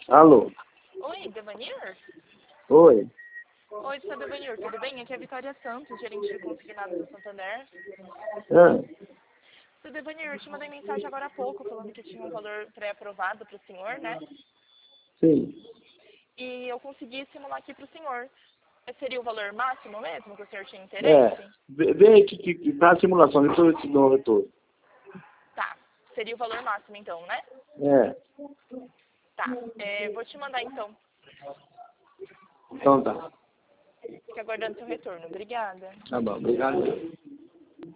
Alô? Oi, Devanir? Oi? Oi, sou a Devanir, tudo bem? Aqui é a Vitória Santos, gerente de consignados do Santander. Ah, Seu Devanir, eu te mandei mensagem agora há pouco falando que tinha um valor pré-aprovado para o senhor, né? sim. E eu consegui simular aqui para o senhor. Seria o valor máximo mesmo que o senhor tinha É. interesse? Vem aí que tá a simulação, depois eu te dou o retorno. Tá, seria o valor máximo então, né? É. Tá, vou te mandar então. Então tá. Fique aguardando seu retorno. Obrigada. Tá bom, obrigado.